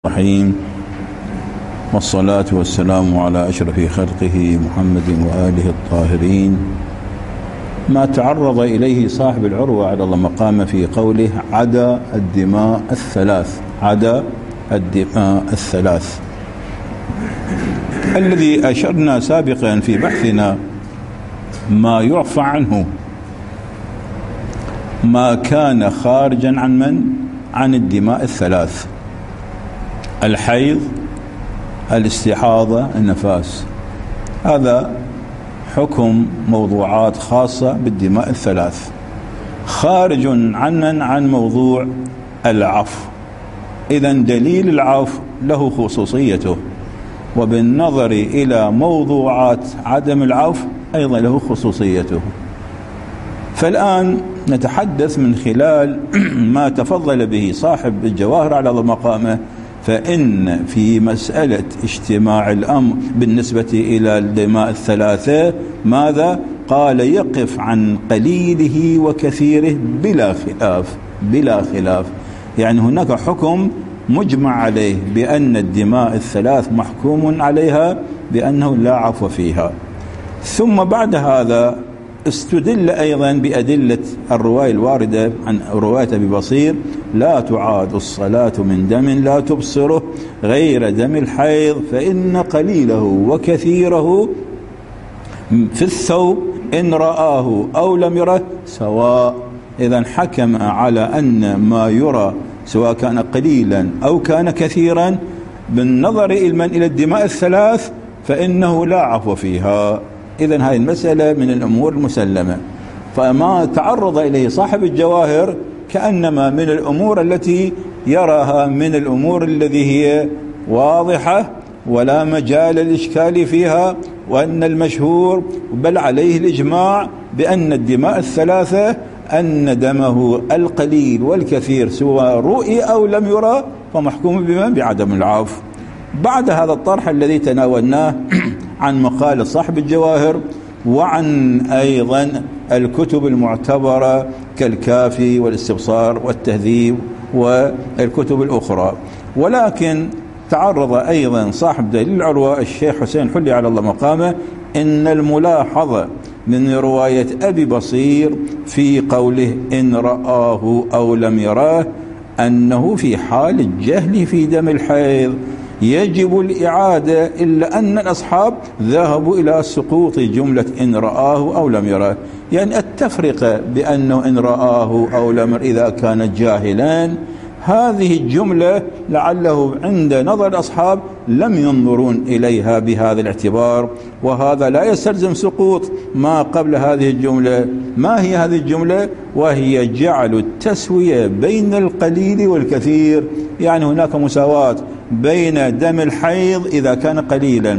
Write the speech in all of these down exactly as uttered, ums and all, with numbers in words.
الرحيم، والصلاة والسلام على أشرف خلقه محمد وآله الطاهرين. ما تعرض إليه صاحب العروة على الله مقامه في قوله عدا الدماء الثلاث، عدا الدماء الثلاث الذي أشرنا سابقا في بحثنا ما يعفى عنه ما كان خارجا عن من؟ عن الدماء الثلاث: الحيض، الاستحاضة، النفاس. هذا حكم موضوعات خاصة بالدماء الثلاث، خارج عنا عن موضوع العفو. إذن دليل العفو له خصوصيته، وبالنظر إلى موضوعات عدم العفو أيضا له خصوصيته. فالآن نتحدث من خلال ما تفضل به صاحب الجواهر على مقامه. فإن في مسألة اجتماع الأمر بالنسبة إلى الدماء الثلاثة ماذا؟ قال يقف عن قليله وكثيره بلا خلاف، بلا خلاف. يعني هناك حكم مجمع عليه بأن الدماء الثلاث محكوم عليها بأنه لا عفو فيها. ثم بعد هذا استدل أيضا بأدلة الرواية الواردة عن رواية أبي بصير: لا تعاد الصلاة من دم لا تبصره غير دم الحيض فإن قليله وكثيره في الثوب إن رآه أو لم يره سواء. إذن حكم على أن ما يرى سواء كان قليلا أو كان كثيرا بالنظر إلى الدماء الثلاث فإنه لا عفو فيها. إذن هذه المسألة من الأمور المسلمة. فما تعرض إليه صاحب الجواهر كأنما من الأمور التي يراها من الأمور التي هي واضحة ولا مجال للإشكال فيها، وأن المشهور بل عليه الإجماع بأن الدماء الثلاثة أن دمه القليل والكثير سواء رؤي أو لم يرى فمحكوم بما بعدم العفو. بعد هذا الطرح الذي تناولناه عن مقال صاحب الجواهر وعن أيضا الكتب المعتبرة كالكافي والاستبصار والتهذيب والكتب الأخرى، ولكن تعرض أيضا صاحب دليل العروة الشيخ حسين حلي على الله مقامه إن الملاحظة من رواية أبي بصير في قوله إن رآه أو لم يراه أنه في حال الجهل في دم الحيض يجب الإعادة، إلا أن الأصحاب ذهبوا إلى سقوط جملة إن رآه أو لم يراه. يعني التفرقة بأنه إن رآه أو لم يراه إذا كان جاهلا، هذه الجملة لعله عند نظر الأصحاب لم ينظرون إليها بهذا الاعتبار، وهذا لا يستلزم سقوط ما قبل هذه الجملة. ما هي هذه الجملة؟ وهي جعل التسوية بين القليل والكثير. يعني هناك مساواة بين دم الحيض إذا كان قليلا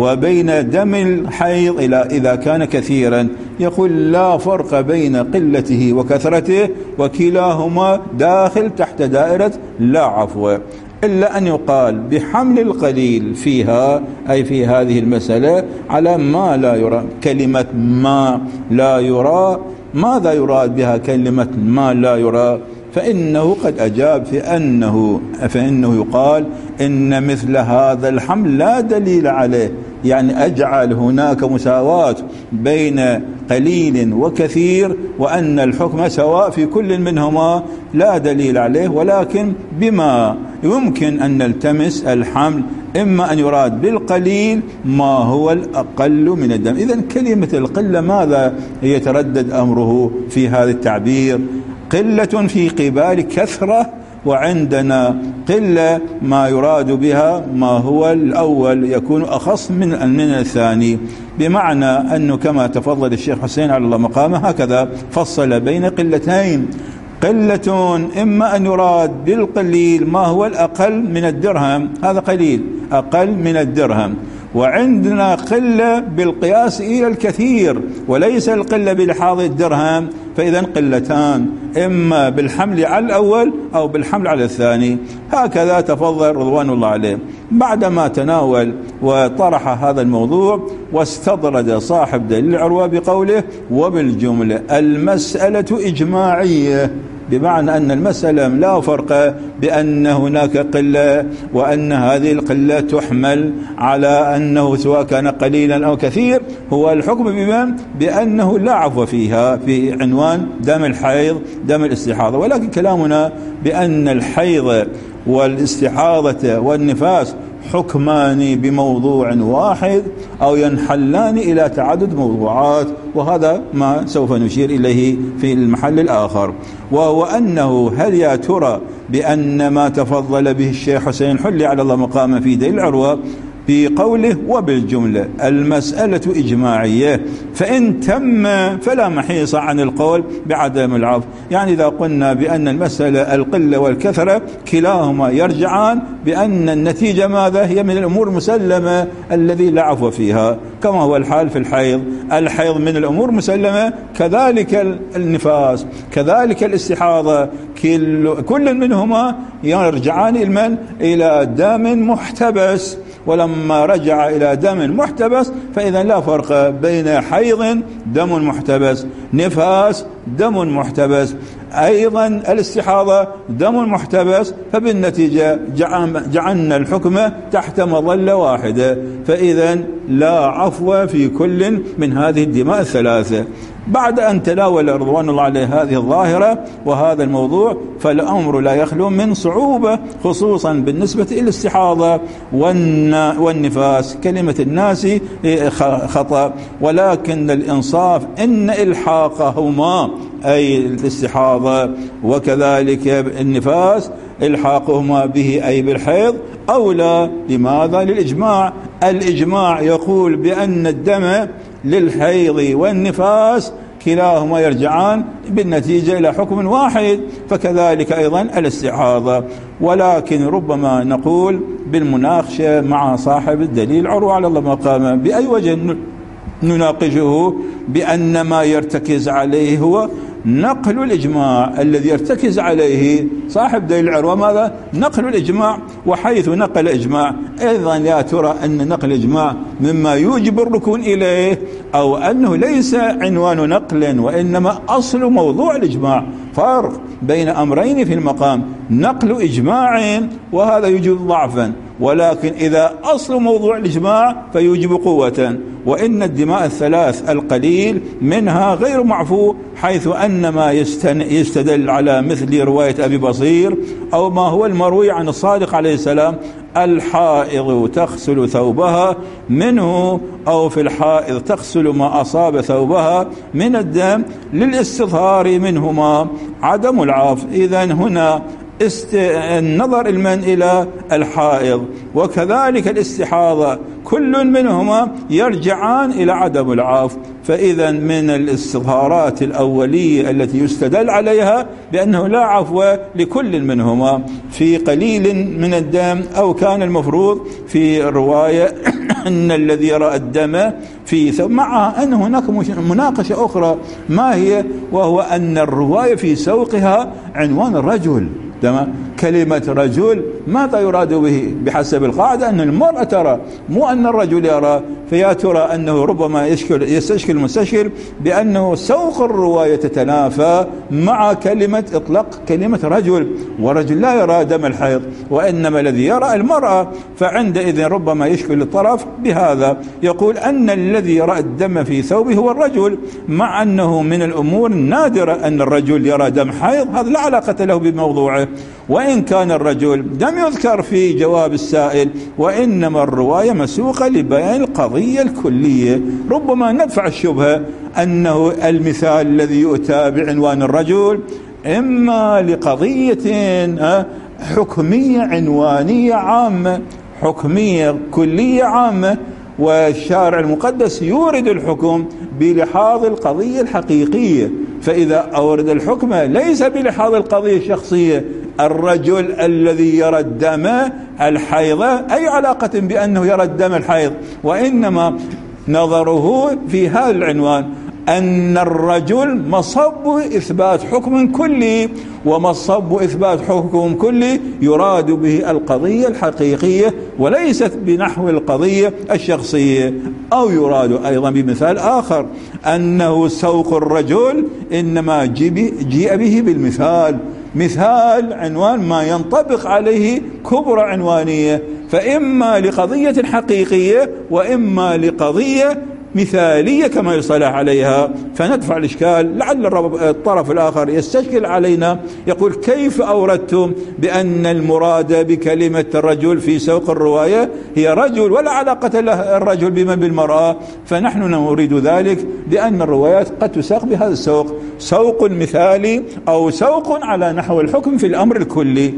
وبين دم الحيض إذا كان كثيرا. يقول لا فرق بين قلته وكثرته، وكلاهما داخل تحت دائرة لا عفو، إلا أن يقال بحمل القليل فيها أي في هذه المسألة على ما لا يرى. كلمة ما لا يرى، ماذا يراد بها كلمة ما لا يرى؟ فإنه قد أجاب في أنه فإنه يقال إن مثل هذا الحمل لا دليل عليه. يعني أجعل هناك مساواة بين قليل وكثير وأن الحكم سواء في كل منهما لا دليل عليه، ولكن بما يمكن أن نلتمس الحمل إما أن يراد بالقليل ما هو الأقل من الدم. إذن كلمة القلة ماذا يتردد أمره في هذا التعبير؟ قلة في قبال كثرة، وعندنا قلة ما يراد بها ما هو الأول يكون أخص من من الثاني، بمعنى أنه كما تفضل الشيخ حسين على الله مقامه هكذا فصل بين قلتين: قلة إما أن يراد بالقليل ما هو الأقل من الدرهم، هذا قليل أقل من الدرهم، وعندنا قلة بالقياس إلى الكثير وليس القلة بلحاظ الدرهم. فإذا قلتان إما بالحمل على الأول أو بالحمل على الثاني. هكذا تفضل رضوان الله عليه. بعدما تناول وطرح هذا الموضوع واستطرد صاحب دليل العروة بقوله: وبالجملة المسألة إجماعية. بمعنى أن المسألة لا فرق بأن هناك قلة وأن هذه القلة تحمل على أنه سواء كان قليلا أو كثير، هو الحكم بمن بأنه لا عفو فيها في عنوان دم الحيض دم الاستحاضة. ولكن كلامنا بأن الحيض والاستحاضة والنفاس حكمان بموضوع واحد أو ينحلان إلى تعدد موضوعات، وهذا ما سوف نشير إليه في المحل الآخر، وهو أنه هل يا ترى بأن ما تفضل به الشيخ حسين حلي على الله مقام في دليل العروة بقوله وبالجملة المسألة إجماعية، فإن تم فلا محيص عن القول بعدم العفو. يعني إذا قلنا بأن المسألة القلة والكثرة كلاهما يرجعان بأن النتيجة ماذا؟ هي من الأمور المسلمة الذي لا عفو فيها، كما هو الحال في الحيض. الحيض من الأمور مسلمة، كذلك النفاس، كذلك الاستحاضة، كل, كل منهما يرجعان المن إلى دم محتبس، ولما رجع إلى دم محتبس فإذا لا فرق بين حيض دم محتبس، نفاس دم محتبس، أيضا الاستحاضة دم محتبس، فبالنتيجة جعلنا الحكم تحت مظلة واحدة، فإذا لا عفو في كل من هذه الدماء الثلاثة. بعد أن تناول رضوان الله عليه هذه الظاهرة وهذا الموضوع، فالأمر لا يخلو من صعوبة، خصوصا بالنسبة إلى الاستحاضة والنفاس. كلمة الناس خطأ، ولكن الإنصاف إن إلحاقهما أي الاستحاضة وكذلك النفاس إلحاقهما به أي بالحيض أولى. لماذا؟ للإجماع. الإجماع يقول بأن الدم للحيض والنفاس كلاهما يرجعان بالنتيجة إلى حكم واحد، فكذلك أيضا الاستحاضة. ولكن ربما نقول بالمناقشة مع صاحب الدليل عروة على الله مقامه بأي وجه نناقشه بأن ما يرتكز عليه هو نقل الإجماع الذي يرتكز عليه صاحب دليل العروة. ماذا؟ نقل الإجماع. وحيث نقل الإجماع أيضا يا ترى أن نقل الإجماع مما يوجب الركون إليه، أو أنه ليس عنوان نقل وإنما أصل موضوع الإجماع؟ فرق بين أمرين في المقام، نقل إجماع وهذا يوجب ضعفا، ولكن إذا أصل موضوع الإجماع فيوجب قوة. وإن الدماء الثلاث القليل منها غير معفو، حيث أن ما يستدل على مثل رواية أبي بصير أو ما هو المروي عن الصادق عليه السلام: الحائض تغسل ثوبها منه، أو في الحائض تغسل ما أصاب ثوبها من الدم للاستظهار منهما عدم العفو. إذن هنا است... النظر المن إلى الحائض وكذلك الاستحاضة كل منهما يرجعان إلى عدم العفو. فإذا من الاستظهارات الأولية التي يستدل عليها بأنه لا عفو لكل منهما في قليل من الدم، أو كان المفروض في الرواية أن الذي يرى الدم في ثوب، مع أن هناك مناقشة أخرى ما هي، وهو أن الرواية في سوقها عنوان الرجل. تمام. كلمة رجل ماذا يراد به؟ بحسب القاعدة أن المرأة ترى، مو أن الرجل يرى. فيا ترى أنه ربما يشكل يستشكل المستشكل بأنه سوق الرواية تتنافى مع كلمة إطلاق كلمة رجل، ورجل لا يرى دم الحيض وإنما الذي يرى المرأة، فعندئذ ربما يشكل الطرف بهذا، يقول أن الذي يرى الدم في ثوبه هو الرجل، مع أنه من الأمور النادرة أن الرجل يرى دم حيض، هذا لا علاقة له بموضوعه. وإن كان الرجل لم يذكر في جواب السائل، وإنما الرواية مسوقة لبيان القضية الكلية. ربما ندفع الشبهة أنه المثال الذي يؤتى بعنوان الرجل إما لقضية حكمية عنوانية عامة، حكمية كلية عامة، والشارع المقدس يورد الحكم بلحاظ القضية الحقيقية. فإذا أورد الحكم ليس بلحاظ القضية الشخصية، الرجل الذي يرى الدم الحيض أي علاقة بأنه يرى الدم الحيض، وإنما نظره في هذا العنوان: أن الرجل مصب إثبات حكم كلي، ومصب إثبات حكم كلي يراد به القضية الحقيقية وليست بنحو القضية الشخصية. أو يراد أيضا بمثال آخر أنه سوق الرجل إنما جيء به بالمثال، مثال عنوان ما ينطبق عليه كبرى عنوانية، فإما لقضية حقيقية وإما لقضية مثالية كما يصطلح عليها، فندفع الإشكال. لعل الطرف الآخر يستشكل علينا يقول كيف أوردتم بأن المراد بكلمة الرجل في سوق الرواية هي رجل ولا علاقة له الرجل بمن بالمرأة؟ فنحن نريد ذلك لأن الروايات قد تساق بهذا السوق، سوق مثالي أو سوق على نحو الحكم في الأمر الكلي،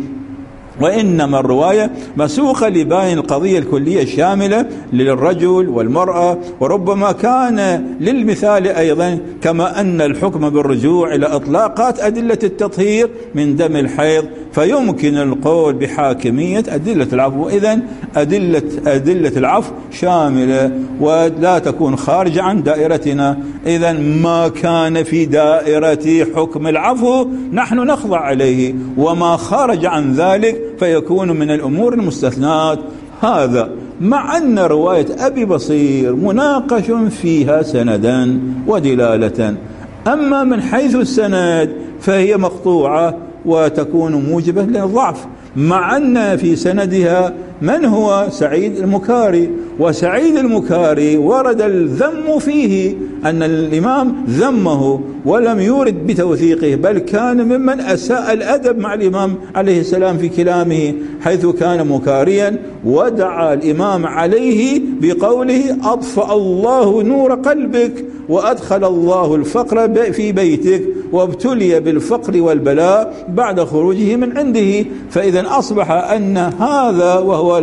وإنما الرواية مسوقة لبيان القضية الكلية الشاملة للرجل والمرأة، وربما كان للمثال أيضا، كما أن الحكم بالرجوع إلى إطلاقات أدلة التطهير من دم الحيض فيمكن القول بحاكمية أدلة العفو. إذن أدلة, أدلة العفو شاملة ولا تكون خارجة عن دائرتنا. إذن ما كان في دائرة حكم العفو نحن نخضع عليه، وما خرج عن ذلك فيكون من الأمور المستثنات. هذا مع أن رواية أبي بصير مناقش فيها سندا ودلالة، أما من حيث السند فهي مقطوعة وتكون موجبة للضعف، مع أن في سندها من هو سعيد المكاري، وسعيد المكاري ورد الذم فيه أن الإمام ذمه ولم يورد بتوثيقه، بل كان ممن أساء الأدب مع الإمام عليه السلام في كلامه، حيث كان مكاريا ودعا الإمام عليه بقوله أطفأ الله نور قلبك وأدخل الله الفقر في بيتك وابتلي بالفقر والبلاء بعد خروجه من عنده. فإذا أصبح أن هذا وهو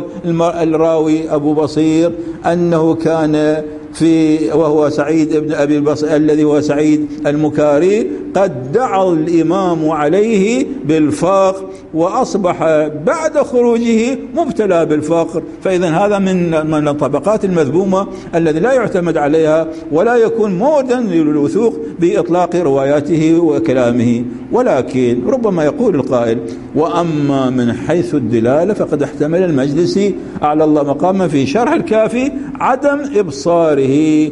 الراوي أبو بصير أنه كان في وهو سعيد ابن أبي البصير الذي هو سعيد المكاري قد دعا الإمام عليه بالفقر وأصبح بعد خروجه مبتلى بالفقر. فإذا هذا من من الطبقات المذمومة الذي لا يعتمد عليها ولا يكون مودا للوثوق بإطلاق رواياته وكلامه. ولكن ربما يقول القائل وأما من حيث الدلالة فقد احتمل المجلسي أعلى الله مقامه في شرح الكافي عدم إبصاره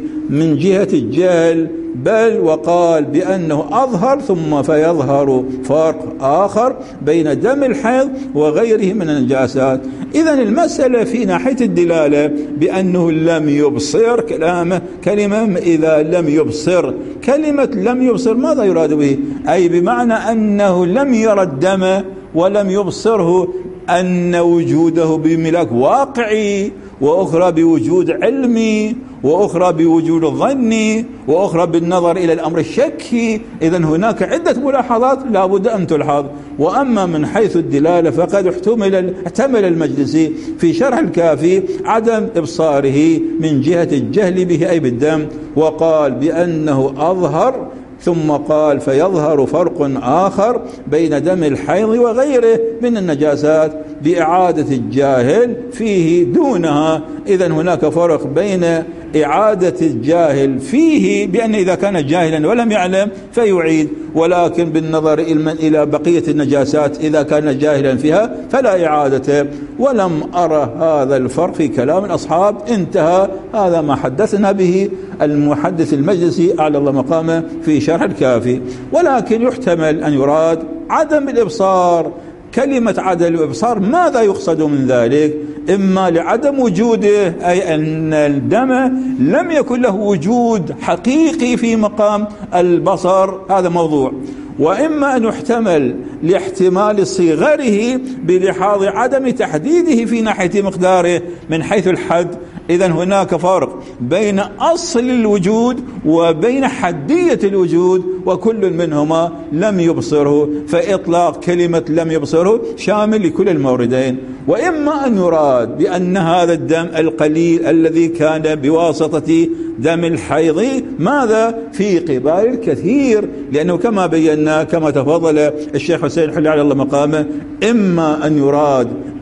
من جهة الجهل، بل وقال بأنه أظهر ثم فيظهر فرق آخر بين دم الحيض وغيره من النجاسات. إذن المسألة في ناحية الدلالة بأنه لم يبصر كلامه كلمة إذا لم يبصر كلمة لم يبصر ماذا يراد به؟ أي بمعنى أنه لم يرى الدم ولم يبصره، أن وجوده بملاك واقعي، وأخرى بوجود علمي، وأخرى بوجود ظني، وأخرى بالنظر إلى الأمر الشكي. إذن هناك عدة ملاحظات لا بد أن تلحظ. وأما من حيث الدلالة فقد احتمل احتمل المجلسي في شرح الكافي عدم إبصاره من جهة الجهل به أي بالدم، وقال بأنه أظهر ثم قال فيظهر فرق آخر بين دم الحيض وغيره من النجاسات بإعادة الجاهل فيه دونها. إذن هناك فرق بين إعادة الجاهل فيه بأن إذا كان جاهلا ولم يعلم فيعيد، ولكن بالنظر إلى بقية النجاسات إذا كان جاهلا فيها فلا إعادة. ولم أرى هذا الفرق في كلام الأصحاب. انتهى. هذا ما حدثنا به المحدث المجلسي أعلى الله مقامه في شرح الكافي. ولكن يحتمل أن يراد عدم الإبصار. كلمة عدم الإبصار ماذا يقصد من ذلك؟ إما لعدم وجوده، أي أن الدم لم يكن له وجود حقيقي في مقام البصر، هذا موضوع. وإما أن يحتمل لاحتمال صغره بلحاظ عدم تحديده في ناحية مقداره من حيث الحد. إذن هناك فرق بين أصل الوجود وبين حدية الوجود، وكل منهما لم يبصره، فإطلاق كلمة لم يبصره شامل لكل الموردين. وإما أن يراد بأن هذا الدم القليل الذي كان بواسطة دم الحيض ماذا في قبال الكثير، لأنه كما بينا كما تفضل الشيخ حسين حلي على الله مقامه، إما أن يراد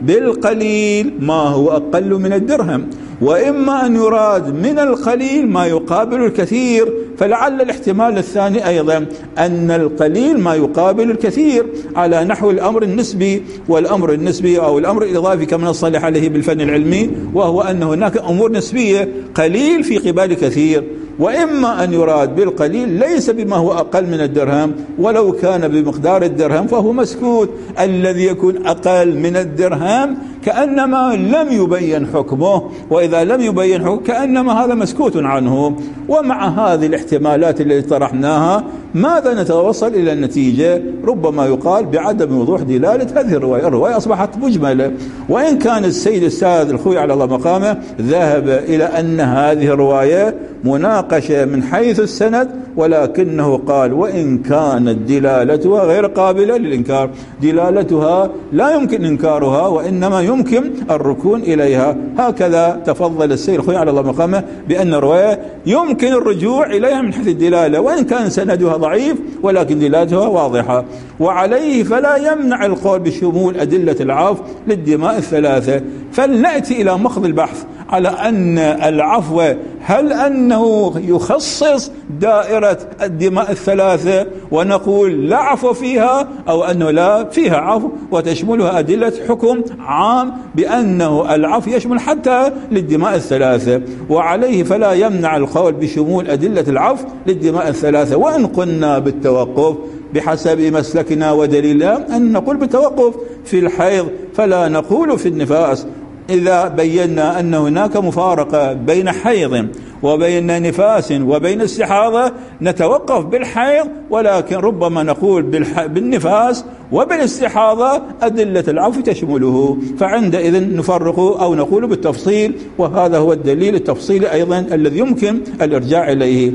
بالقليل ما هو أقل من الدرهم، وإما أن يراد من القليل ما يقابل الكثير. فلعل الاحتمال الثاني أيضا أن القليل ما يقابل الكثير على نحو الأمر النسبي، والأمر النسبي أو الأمر الإضافي كما نصطلح عليه بالفن العلمي، وهو أن هناك أمور نسبية قليل في قبال كثير. وإما أن يراد بالقليل ليس بما هو أقل من الدرهم، ولو كان بمقدار الدرهم فهو مسكوت. الذي يكون أقل من الدرهم كأنما لم يبين حكمه، وإذا لم يبين حكمه كأنما هذا مسكوت عنه. ومع هذه الاحتمالات التي طرحناها ماذا نتوصل إلى النتيجة؟ ربما يقال بعدم وضوح دلالة هذه الرواية. الرواية أصبحت مجملة، وإن كان السيد السادة الخوي على الله مقامه ذهب إلى أن هذه الرواية مناقشة من حيث السند، ولكنه قال وإن كانت دلالتها غير قابلة للإنكار، دلالتها لا يمكن إنكارها وإنما يمكن الركون إليها. هكذا تفضل السيد الخوي على الله مقامه بأن الرواية يمكن الرجوع إليها من حيث الدلالة، وإن كان سندها ضعيف ولكن دلالتها واضحة. وعليه فلا يمنع القول بشمول أدلة العفو للدماء الثلاثة. فلنأتي إلى مخض البحث على أن العفو هل أنه يخصص دائرة الدماء الثلاثة ونقول لا عفو فيها، أو أنه لا فيها عفو وتشملها أدلة حكم عام بأنه العفو يشمل حتى للدماء الثلاثة. وعليه فلا يمنع القول بشمول أدلة العفو للدماء الثلاثة. وإن قلنا بالتوقف بحسب مسلكنا ودليلنا أن نقول بالتوقف في الحيض فلا نقول في النفاس. إذا بينا أن هناك مفارقة بين حيض وبين نفاس وبين استحاضة نتوقف بالحيض، ولكن ربما نقول بالنفاس وبالاستحاضة أدلة العفو تشمله، فعندئذ نفرق أو نقول بالتفصيل. وهذا هو الدليل التفصيلي أيضا الذي يمكن الإرجاع إليه.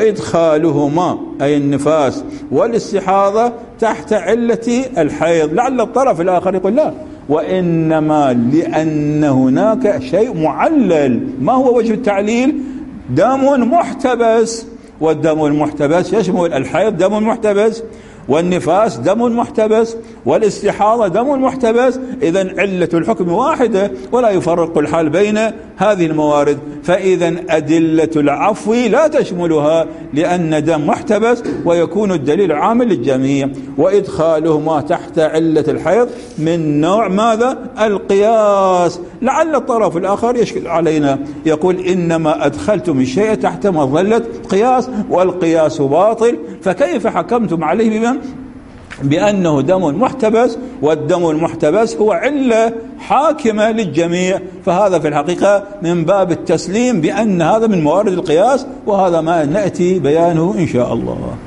وإدخالهما أي النفاس والاستحاضة تحت علة الحيض، لعل الطرف الآخر يقول لا، وإنما لأن هناك شيء معلل. ما هو وجه التعليل؟ دم محتبس، والدم المحتبس يشمل الحيض دم محتبس، والنفاس دم محتبس، والاستحاضة دم محتبس. إذن علة الحكم واحدة ولا يفرق الحال بين هذه الموارد. فإذا أدلة العفو لا تشملها لأن دم محتبس، ويكون الدليل عامل للجميع. وإدخالهما تحت علة الحيض من نوع ماذا؟ القياس. لعل الطرف الآخر يشكل علينا يقول إنما أدخلتم الشيء تحت مظلة قياس والقياس باطل، فكيف حكمتم عليه بمن؟ بأنه دم محتبس، والدم المحتبس هو علة حاكمة للجميع. فهذا في الحقيقة من باب التسليم بأن هذا من موارد القياس، وهذا ما نأتي بيانه إن شاء الله.